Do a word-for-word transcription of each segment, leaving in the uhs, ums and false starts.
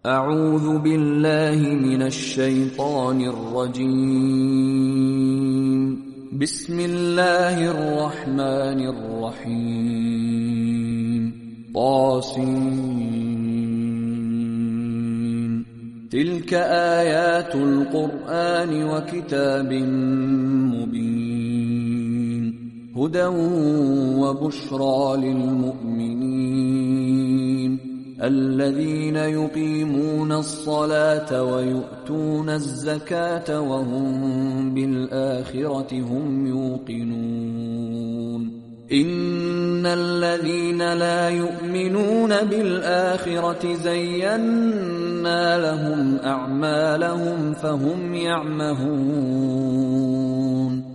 أعوذ بالله من الشيطان الرجيم. بسم الله الرحمن الرحيم. طاسين. تلك آيات القرآن وكتاب مبين، هدى وبشرى للمؤمنين الذين يقيمون الصلاة ويؤتون الزكاة وهم بالآخرة هم يوقنون. إن الذين لا يؤمنون بالآخرة زينا لهم أعمالهم فهم يعمهون.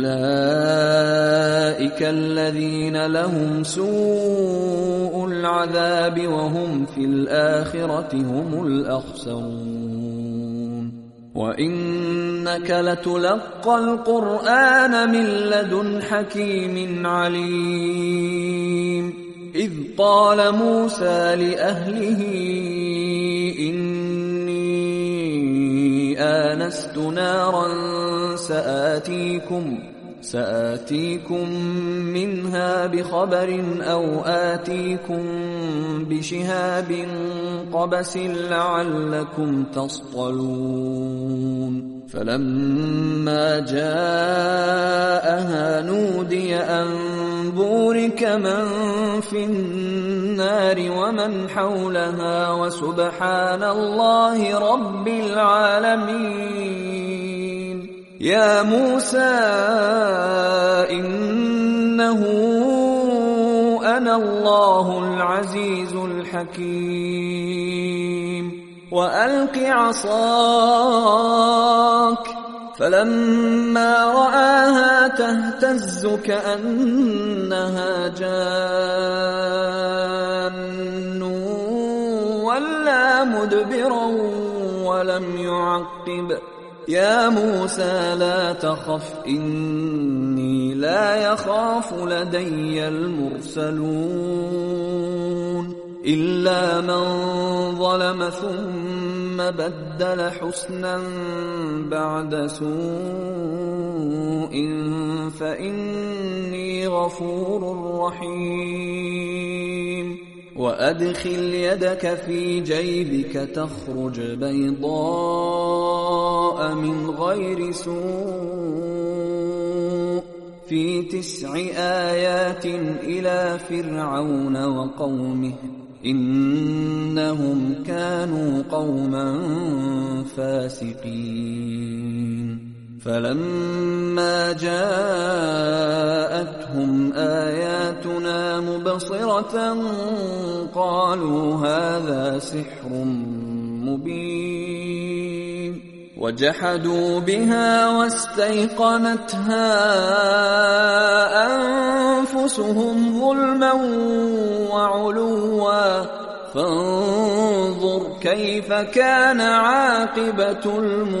أولئك الذين لهم سوء العذاب وهم في الآخرة هم الأخسرون. وإنك لتلقى القرآن من لدن حكيم عليم. إذ قال موسى لأهله إني آنست نارا سآتيكم سآتيكم منها بخبر أو آتيكم بشهاب قبس لعلكم تصطلون. فلما جاءها نودي أن بورك من في النار ومن حولها وسبحان الله رب العالمين. يا موسى إنه أنا الله العزيز الحكيم. وألق عصاك. فلما رآها تهتز كأنها جان ولا مدبرا ولم يعقب. يا موسى لا تخف إني لا يخاف لدي المرسلون. إلا من ظلم ثم بدل حسنا بعد سوء فإني غفور رحيم. وأدخل يدك في جيبك تخرج بيضاء من غير سوء في تسع آيات إلى فرعون وقومه إنهم كانوا قوما فاسقين. فلما جاءتهم آياتنا مبصرة قالوا هذا سحر مبين. وجحدوا بها واستيقنتها أنفسهم ظلما وعلوا فانظر كيف كان عاقبة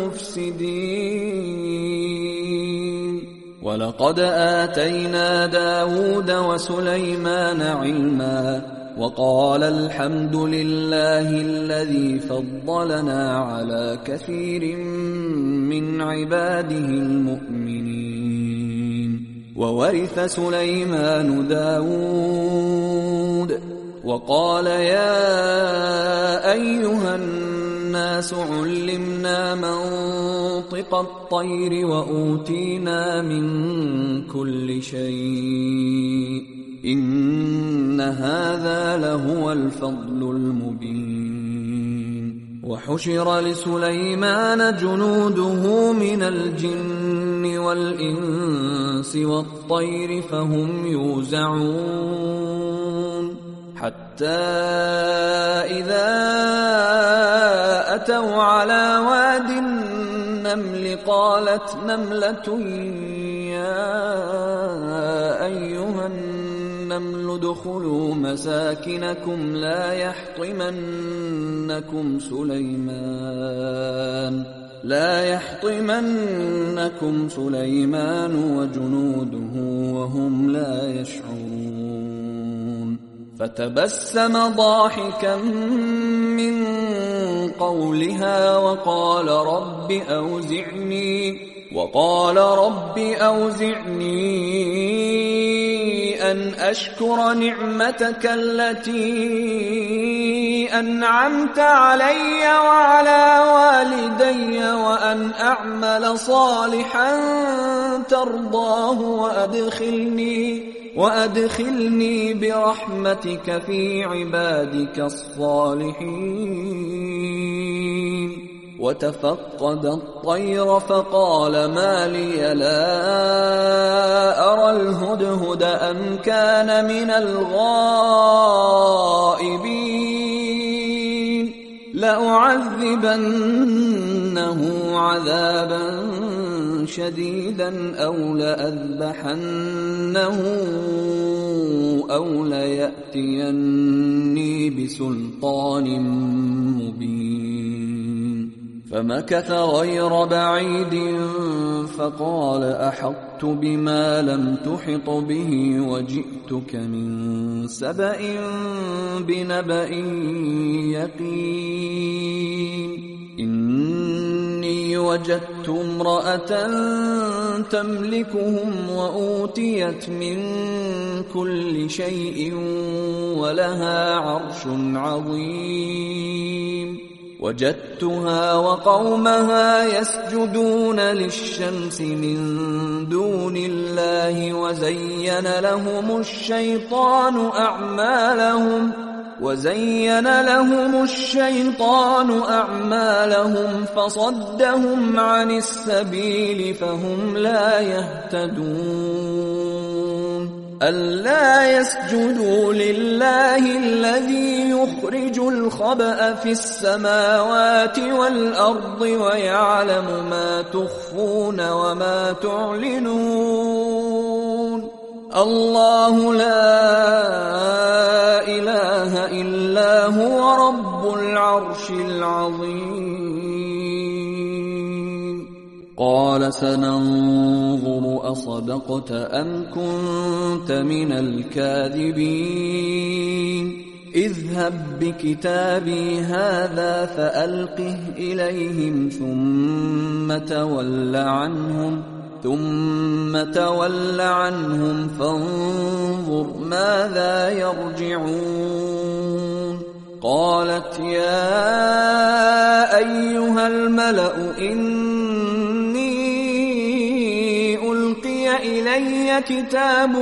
المفسدين. ولقد آتينا داود وسليمان علما وقال الحمد لله الذي فضلنا على كثير من عباده المؤمنين. وورث سليمان داود وقال يا أيها الناس علمنا منطق الطير وأوتينا من كل شيء إن هذا لهو الفضل المبين. وحشر لسليمان جنوده من الجن والإنس والطير فهم يوزعون حتى إذا أتوا على واد النمل قالت نملة يا أيها النمل ادخلوا مساكنكم لا يحطمنكم سليمان لا يحطمنكم سليمان وجنوده وهم لا يشعرون. فتبسم ضاحكا من قولها وقال رب أوزعني وقال رب أوزعني أن أشكر نعمتك التي أنعمت علي وعلى والدي وأن أعمل صالحا ترضاه وأدخلني وأدخلني برحمتك في عبادك الصالحين. وتفقد الطير فقال ما لي لا أرى الهدهد أم كان من الغائبين لأعذبنه عذابا شديدا أو لأذبحنه أو ليأتيني بسلطان مبين. فمكث غير بعيد فقال أحطت بما لم تحط به وجئتك من سبأ بنبأ يقين. إني وجدت امرأة تملكهم وأوتيت من كل شيء ولها عرش عظيم. وجدتها وقومها يسجدون للشمس من دون الله وزين لهم الشيطان أعمالهم وزين لهم الشيطان أعمالهم فصدهم عن السبيل فهم لا يهتدون. ألا يسجدوا لله الذي يخرج الخبأ في السماوات والأرض ويعلم ما تخفون وما تعلنون. الله لا إله إلا هو رب العرش العظيم. قال سننظر أصدقت أم كنت من الكاذبين. اذهب بكتابي هذا فألقه إليهم ثم تول عنهم ثم تول عنهم فانظر ماذا يرجعون. قالت يا أيها الملأ إني ألقي إلي كتاب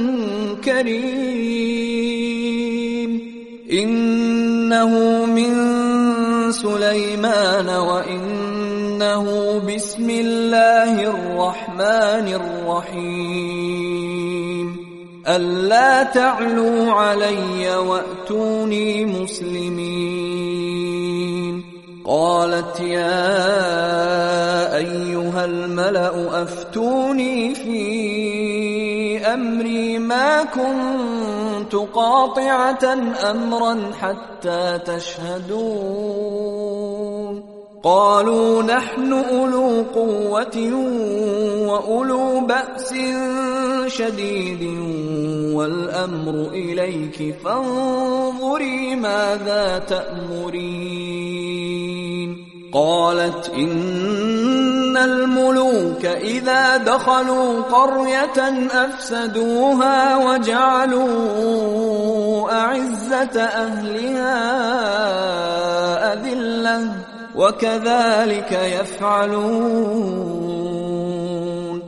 كريم إنه من سليمان وإنه بسم الله الرحمن الرحيم. ألا تعلوا علي وأتوني مسلمين. قالت يا أيها الملأ أفتوني في أمري ما كنت قاطعة أمرا حتى تشهدون. قالوا نحن أولو قوة وأولو بأس شديد والأمر إليك فانظري ماذا تأمرين. قالت إن الملوك إذا دخلوا قرية أفسدوها وجعلوا أعزة أهلها أذلة وكذلك يفعلون.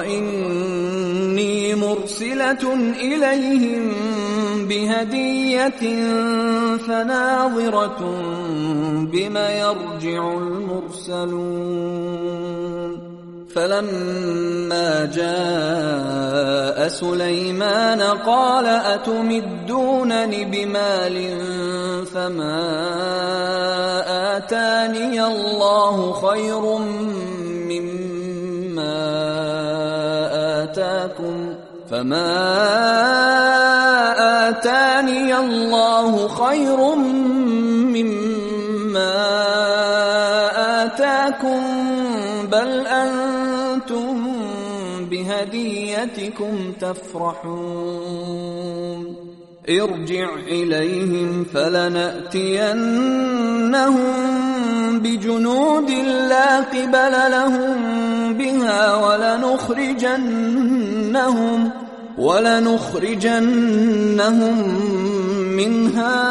وإني مرسلة إليهم بهدية فناظرة بما يرجع المرسلون. فلما جاء سليمان قال أتمدونني بمال فما آتاني الله خير مما آتاكم فما آتاني الله خير مما آتاكم بل أنتم بهديتكم تفرحون. ارجع إليهم فلنأتينهم بجنود لا قبل لهم بها ولنخرجنهم ولنخرجنهم منها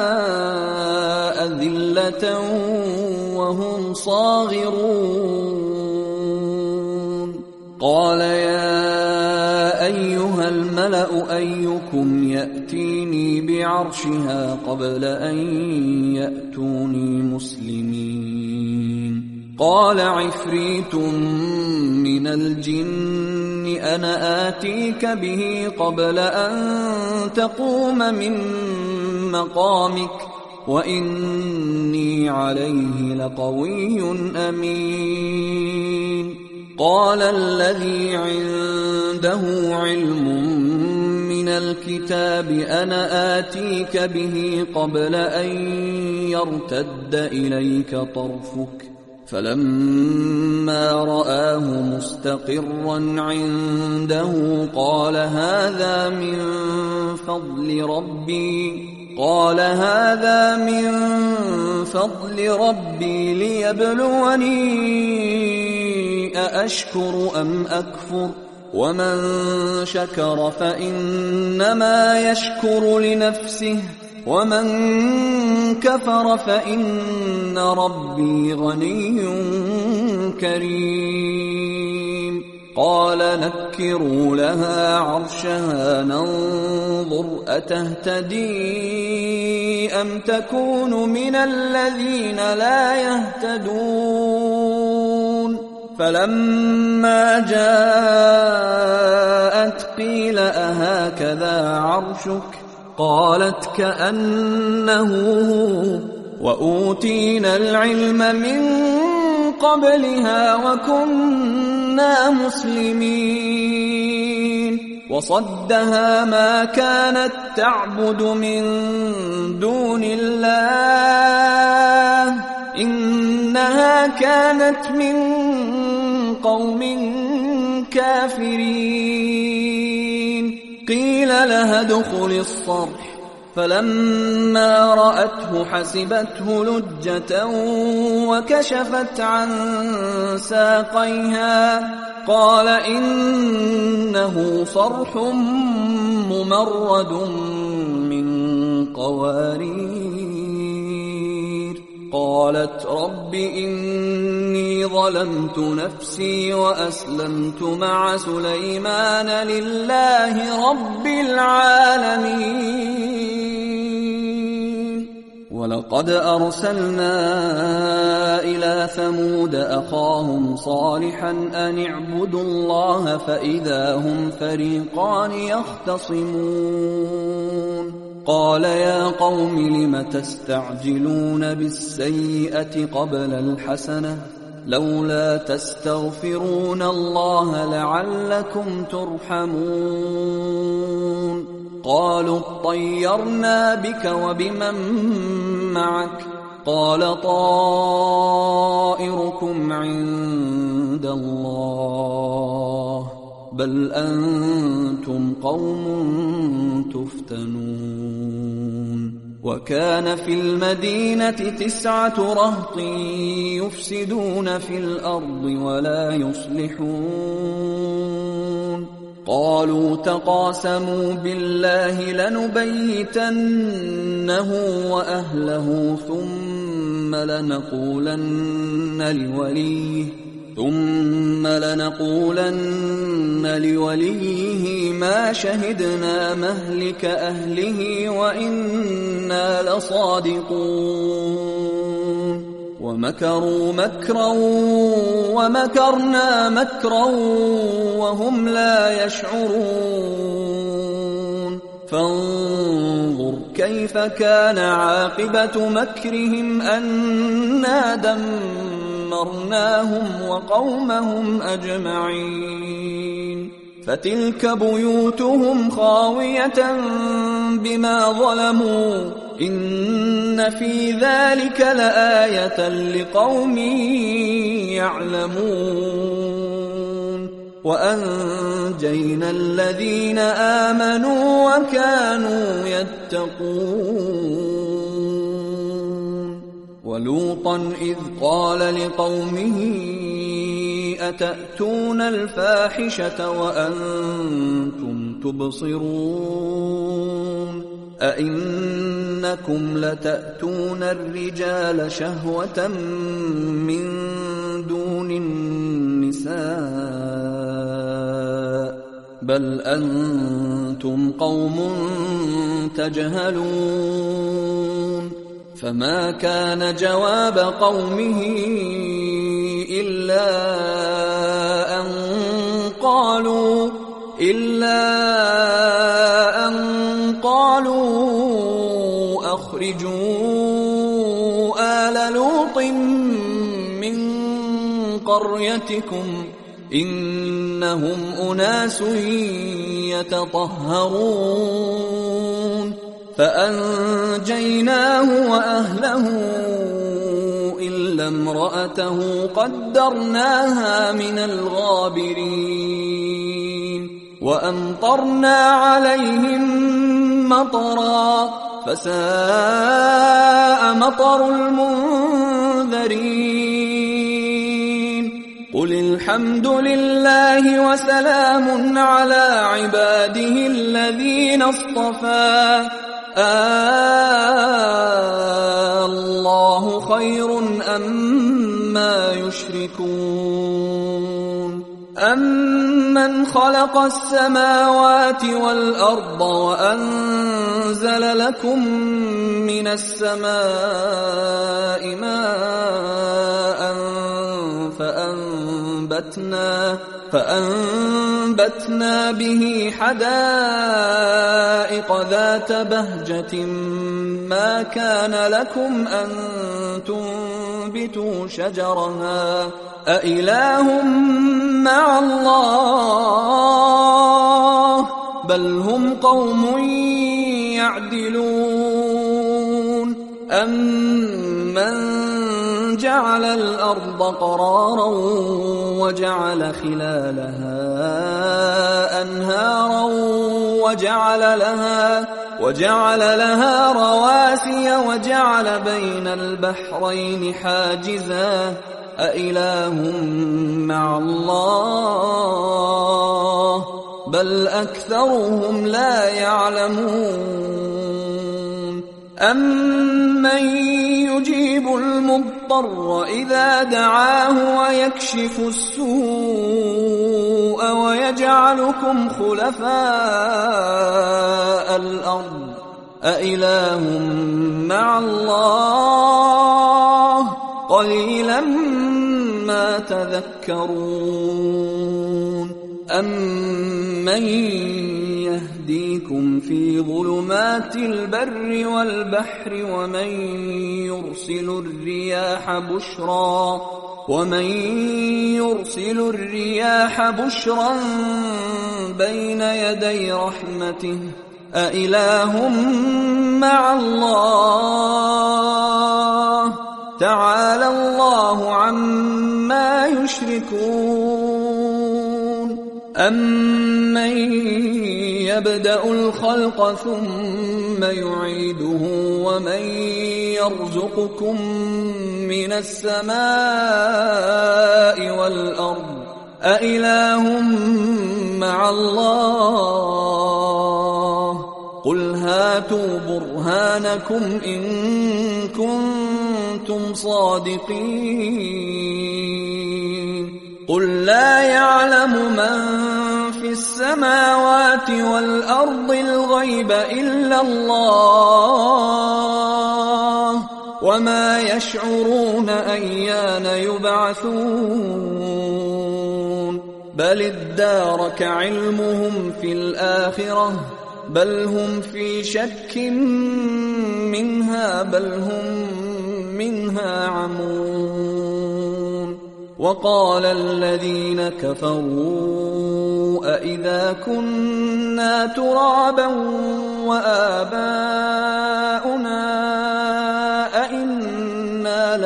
أذلة وهم صاغرون قال يا أيها الملأ أيكم يأتيني بعرشها قبل أن يأتوني مسلمين قال عفريت من الجن أنا آتيك به قبل أن تقوم من مقامك وإني عليه لقوي أمين قال الذي عنده علم من الكتاب أنا آتيك به قبل أن يرتد إليك طرفك فلما رآه مستقرا عنده قال هذا من فضل ربي قال هذا من فضل ربي ليبلوني أأشكر أم أكفر ومن شكر فإنما يشكر لنفسه ومن كفر فإن ربي غني كريم قال نكروا لها عرشها ننظر أتهتدي أم تكون من الذين لا يهتدون فلما جاءت قيل أهكذا عرشك قالت كأنه هو وأوتينا العلم من قبلها وكنا مسلمين وصدها ما كانت تعبد من دون الله إنها كانت من قوم كافرين قيل لها ادخل الصرح فلما رأته حسبته لجة وكشفت عن ساقيها قال إنه صرح ممرد من قوارير قالت رب إني ظلمت نفسي وأسلمت مع سليمان لله رب العالمين ولقد أرسلنا إلى ثمود أخاهم صالحا أن اعبدوا الله فإذا هم فريقان يختصمون قال يا قوم لم تستعجلون بالسيئة قبل الحسنة لولا تستغفرون الله لعلكم ترحمون قالوا اطيرنا بك وبمن معك قال طائركم عند الله بل أنتم قوم تفتنون وكان في المدينة تسعة رهط يفسدون في الأرض ولا يصلحون قالوا تقاسموا بالله لنبيتنه وأهله ثم لنقولن لوليه ثم لنقولن لوليه ما شهدنا مهلك أهله وإنا لصادقون ومكروا مكرا ومكرنا مكرا وهم لا يشعرون فانظر كيف كان عاقبة مكرهم أنا دمرناهم وقومهم أجمعين فتلك بيوتهم خاوية بما ظلموا إن في ذلك لآية لقوم يعلمون وأنجينا الذين آمنوا وكانوا يتقون ولوطا إذ قال لقومه أتأتون الفاحشة وأنتم تبصرون أئنكم لتأتون الرجال شهوة من دون النساء بل أنتم قوم تجهلون فما كان جواب قومه إلا أن قالوا إلا أن قالوا أخرجوا آل لوط من قريتكم إنهم أناس يتطهرون فأنجيناه وأهله إلا امرأته قدرناها من الغابرين وأمطرنا عليهم مطرا فساء مطر المنذرين قل الحمد لله وسلام على عباده الذين اصطفى الله خير أما يشركون أمن خلق السماوات والأرض وأنزل لكم من السماء ماء فأنبتنا فأنبتنا به حدائق ذات بهجة ما كان لكم أن تنبتوا شجرها أإله مع الله بل هم قوم يعدلون أمن جعل الأرض قرارا وجعل خلالها أنهارا وجعل لها وجعل لها رواسي وجعل بين البحرين حاجزا أإله مع الله بل أكثرهم لا يعلمون أمن يجيب المضطر إذا دعاه ويكشف السوء ويجعلكم خلفاء الأرض أإله مع الله قليلا ما تذكرون أمن يهديكم في ظلمات البر والبحر ومن يرسل الرياح بشرا ومن يرسل الرياح بشرا بين يدي رحمته أإله مع الله تعالى الله عما يشركون أمن يبدأ الخلق ثم يعيده ومن يرزقكم من السماء والأرض أإله مع الله قل هاتوا برهانكم إن كنتم صادقين قل لا يعلم من في السماوات والأرض الغيب إلا الله وما يشعرون أيان يبعثون بل ادارك علمهم في الآخرة بل هم في شك منها بل هم منها عمون وقال الذين كفروا أئذا كنا ترابا وآباؤنا أئنا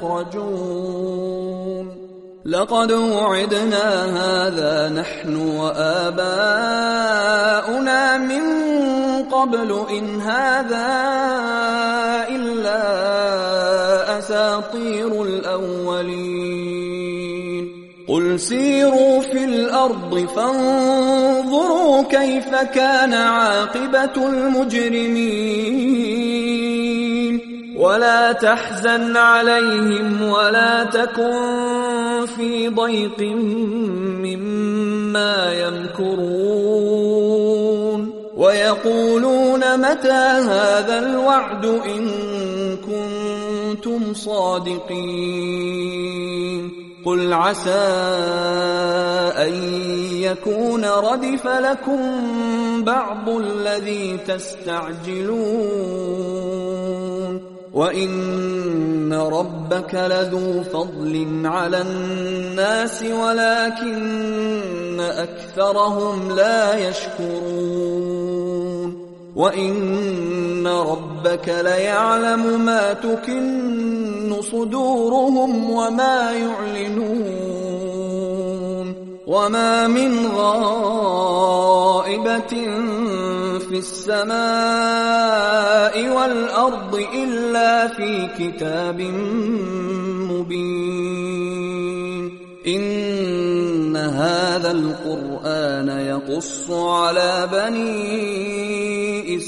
لمخرجون لقد وعدنا هذا نحن وآباؤنا من قبل إن هذا إلا أساطير الأولين قل سيروا في الأرض فانظروا كيف كان عاقبة المجرمين ولا تحزن عليهم ولا تكن في ضيق مما يمكرون ويقولون متى هذا الوعد إن كنتم صادقين قل عسى أن يكون ردف لكم بعض الذي تستعجلون وإن ربك لذو فضل على الناس ولكن أكثرهم لا يشكرون وإن ربك ليعلم ما تكن صدورهم وما يعلنون وما من غائبة في السماء والأرض إلا في كتاب مبين إن هذا القرآن يقص على بني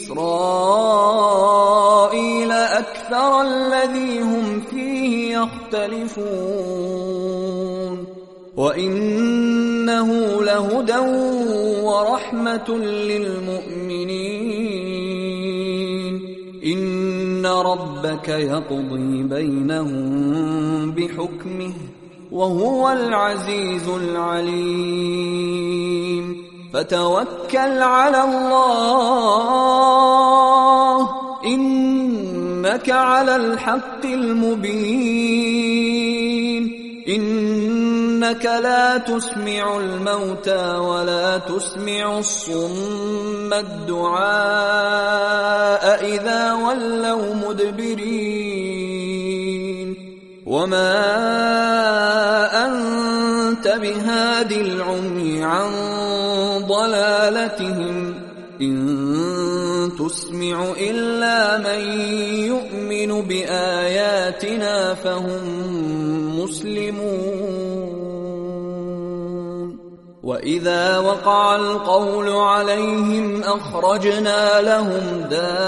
إسرائيل أكثر الذي هم فيه يختلفون وإنه لهدى ورحمة للمؤمنين إن ربك يقضي بينهم بحكمه وهو العزيز العليم فتوكل على الله إنك على الحق المبين إنك لا تسمع الموتى ولا تسمع الصم الدعاء إذا ولوا مدبرين وما أنت بهاد العمي عن ضلالتهم إن تسمع إلا من يؤمن بآياتنا فهم مسلمون وإذا وقع القول عليهم أخرجنا لهم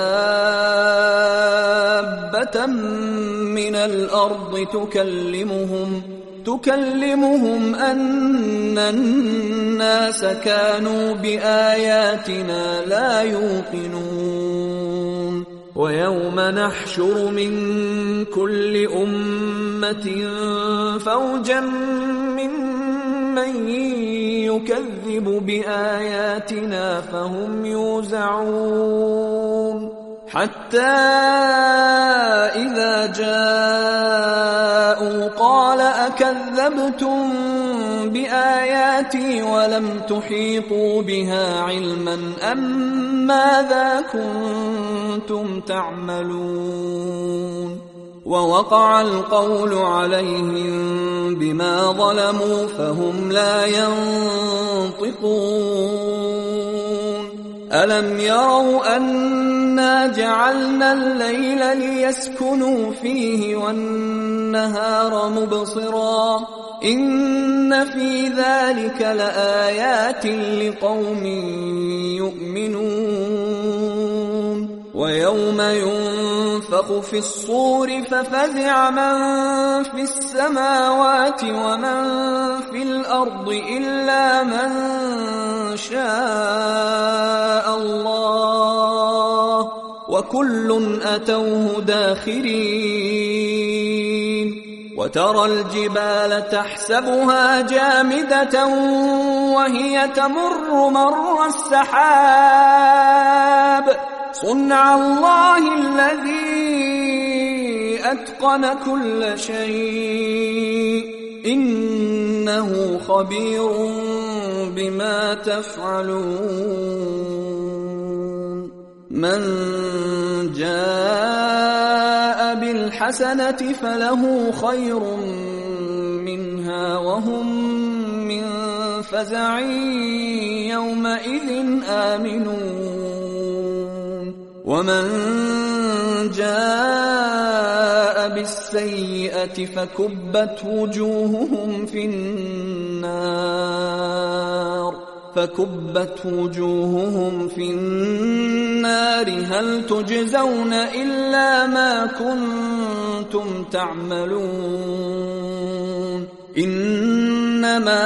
دابة من الأرض تكلمهم تكلمهم أن الناس كانوا بآياتنا لا يوقنون ويوم نحشر من كل أمة فوجا ممن يكذب بآياتنا فهم يوزعون حتى إذا جاءوا قال أكذبتم بآياتي ولم تحيطوا بها علما أم ماذا كنتم تعملون ووقع القول عليهم بما ظلموا فهم لا ينطقون ألم يروا أنا جعلنا الليل ليسكنوا فيه والنهار مبصرا إن في ذلك لآيات لقوم يؤمنون ويوم ينفخ في الصور ففزع من في السماوات ومن في الأرض إلا من شاء الله وكل أتوه داخرين وترى الجبال تحسبها جامدة وهي تمر مر السحاب صنع الله الذي أتقن كل شيء إنه خبير بما تفعلون من جاء بالحسنة فله خير منها وهم من فزع يومئذ آمنون ومن جاء بالسيئة فكبت وجوههم في النار فكبت وجوههم في النار هل تجزون إلا ما كنتم تعملون إنما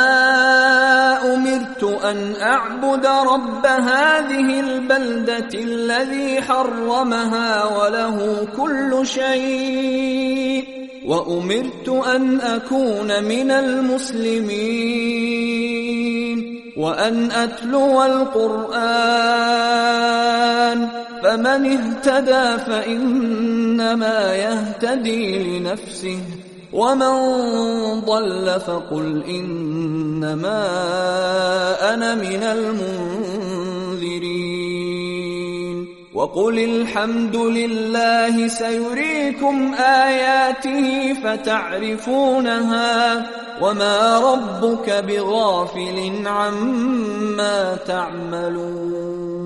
أمرت أن أعبد رب هذه البلدة الذي حرمها وله كل شيء وأمرت أن أكون من المسلمين وأن أتلو القرآن فمن اهتدى فإنما يهتدي لنفسه ومن ضل فقل إنما أنا من المنذرين وقل الحمد لله سيريكم آياته فتعرفونها وما ربك بغافل عما تعملون